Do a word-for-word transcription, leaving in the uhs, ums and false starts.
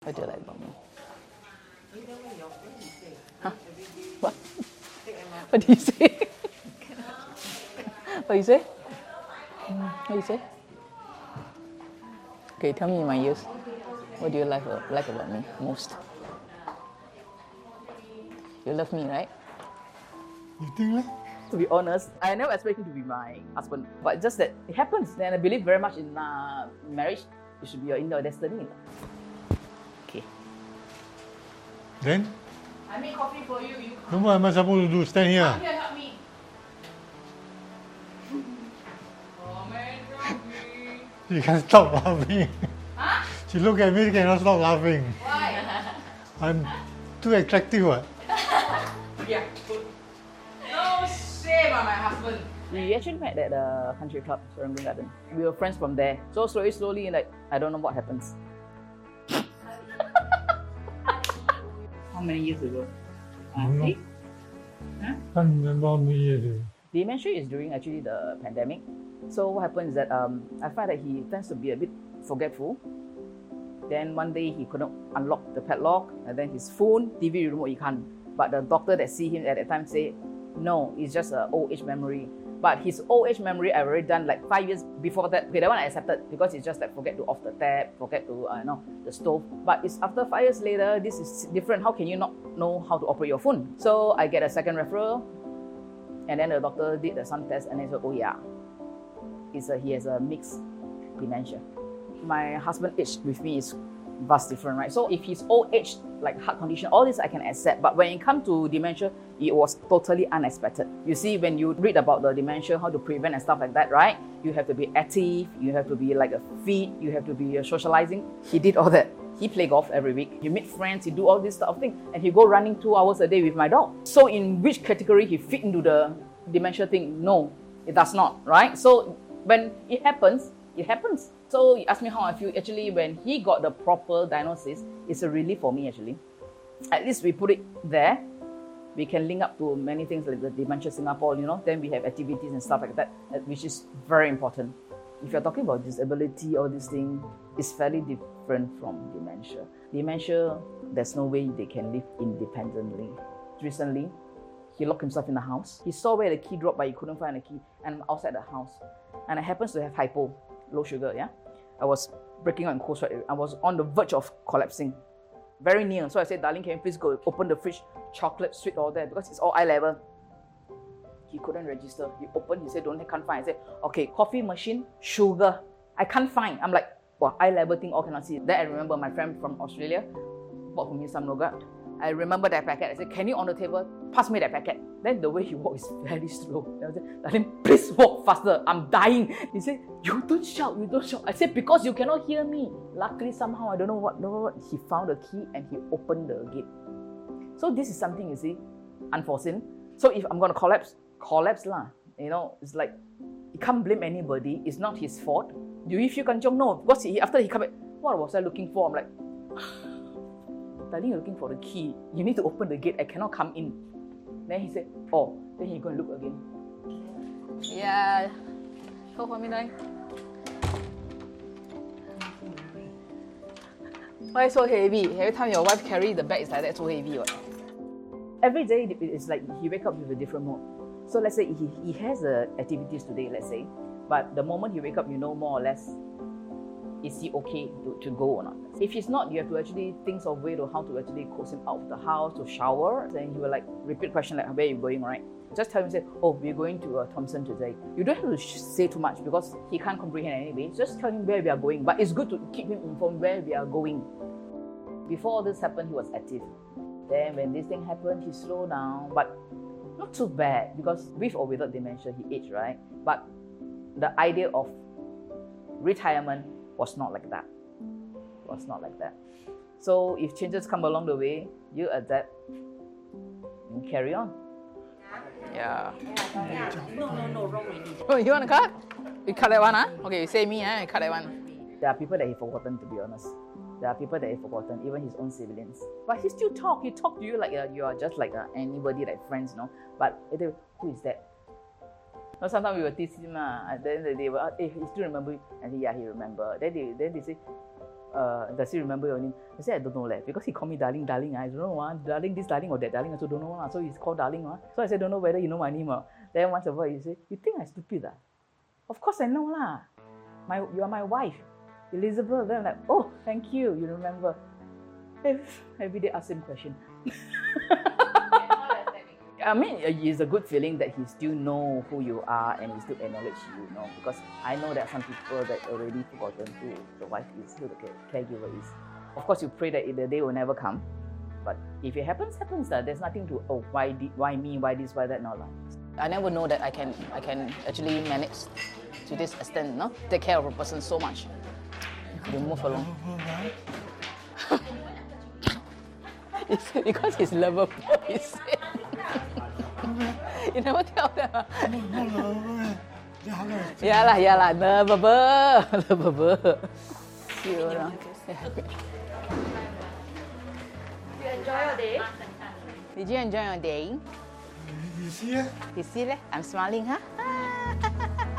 What do you like about me? Huh? What? What do you say? What do you say? What do you say? Okay, tell me in my ears. What do you like, like about me most? You love me, right? You think like? To be honest, I never expected him to be my husband. But just that it happens. And I believe very much in uh, marriage. It should be your in your destiny. Okay. Then? I make coffee for you. You Then what am I supposed to do? Stand here? come here, help me. Come and help me. She can't stop laughing. Huh? She look at me, cannot stop laughing. Why? I'm too attractive. What? Yeah, good. No shame on my husband. We actually met at the country club, Serangoon Garden. We were friends from there. So slowly, slowly, like, I don't know what happens. How many years ago? Uh, No. eight? Huh? Can't remember how many years ago. Dementia is during actually the pandemic. So what happens is that um, I find that he tends to be a bit forgetful. Then one day he couldn't unlock the padlock, and then his phone, T V remote, he can't. But the doctor that see him at that time say, no, it's just an old age memory. But his old age memory I've already done like five years before that. Okay, that one I accepted because it's just like forget to off the tap, forget to uh, you know the stove. But it's after five years later, this is different. How can you not know how to operate your phone? So I get a second referral, and then the doctor did the some test, and they said, oh yeah, it's a, he has a mixed dementia. My husband age with me is vast different, right? So if he's old age, like heart condition, all this I can accept. But when it comes to dementia, it was totally unexpected. You see, when you read about the dementia, how to prevent and stuff like that, right? You have to be active, you have to be like a fit, you have to be uh, socializing. He did all that. He play golf every week. He meet friends, he do all this stuff of thing, and he go running two hours a day with my dog. So in which category he fit into the dementia thing? No, it does not, right? So when it happens, it happens. So you ask me how I feel. Actually, when he got the proper diagnosis, it's a relief for me actually. At least we put it there. We can link up to many things like the Dementia Singapore, you know, then we have activities and stuff like that, which is very important. If you're talking about disability or this thing, it's fairly different from dementia. Dementia, there's no way they can live independently. Recently, he locked himself in the house. He saw where the key dropped, but he couldn't find the key, and I'm outside the house. And I happens to have hypo, low sugar, yeah? I was breaking out in cold sweat. I was on the verge of collapsing. Very near. So I said, darling, can you please go open the fridge, chocolate, sweet, all that, because it's all eye level. He couldn't register. He opened, he said, don't, I can't find. I said, okay, coffee machine, sugar. I can't find. I'm like, well, eye level thing, all cannot see. Then I remember my friend from Australia bought for me some nougat. I remember that packet. I said, can you on the table, pass me that packet. Then the way he walked is very slow. Then I said, darling, please walk faster. I'm dying. He said, you don't shout, you don't shout. I said, because you cannot hear me. Luckily, somehow, I don't know what, don't know what, he found the key and he opened the gate. So this is something, you see, unforeseen. So if I'm going to collapse, collapse lah. You know, it's like, you can't blame anybody. It's not his fault. Do you feel kanchong? No, because he, after he come back, what was I looking for? I'm like, darling, you're looking for the key. You need to open the gate. I cannot come in. Then he said, oh. Then he go and look again. Yeah. Hold for me, darling. Why so heavy? Every time your wife carry the bag, it's like that, so heavy. What? Every day, it's like he wake up with a different mood. So let's say he, he has uh, activities today, let's say. But the moment he wake up, you know more or less, is he okay to, to go or not? If he's not, you have to actually think of way to how to actually coax him out of the house to shower. Then he will like repeat question like, where are you going, right? Just tell him, say, oh, we're going to uh, Thomson today. You don't have to sh- say too much because he can't comprehend anyway. Just tell him where we are going. But it's good to keep him informed where we are going. Before all this happened, he was active. Then when this thing happened, he slowed down. But not too bad because with or without dementia, he aged, right? But the idea of retirement was not like that. Was not like that. So if changes come along the way, you adapt and carry on. Yeah. No, no, no, wrong already. Oh, you want to cut? You cut that one, huh? Okay, you say me, huh? You cut that one. There are people that he forgotten, to be honest. There are people that he forgotten, even his own siblings. But he still talk. He talk to you like uh, you are just like uh, anybody, like friends, you know. But who is that? No, sometimes we will tease him, uh, and then they will, hey, he still remember you? And he, yeah, he remember. Then they, then they say, uh, does he remember your name? I said, I don't know, leh, because he called me darling, darling. I don't know, uh, darling, this darling or that darling, I also don't know. Uh, so he's called darling. Uh. So I said, don't know whether you know my name. Uh. Then once a while, he said, you think I'm stupid? Uh? Of course I know. lah. My, you are my wife, Elizabeth. Then I'm like, oh, thank you, you remember. Every day ask him question. I mean, it's a good feeling that he still know who you are and he still acknowledge you, you know, because I know that some people that already forgotten who the wife is, who the caregiver is. Of course, you pray that the day will never come, but if it happens, happens. Uh, there's nothing to, oh, why did, why me, why this, why that, no. I never know that I can, I can actually manage to this extent, no? Take care of a person so much. You move along. It's because he's lovable, he said. You never tell them. Yeah lah, yeah lah, lovable, lovable. See you around. You enjoy your day? Did you enjoy your day? You see it? You see that? I'm smiling, huh?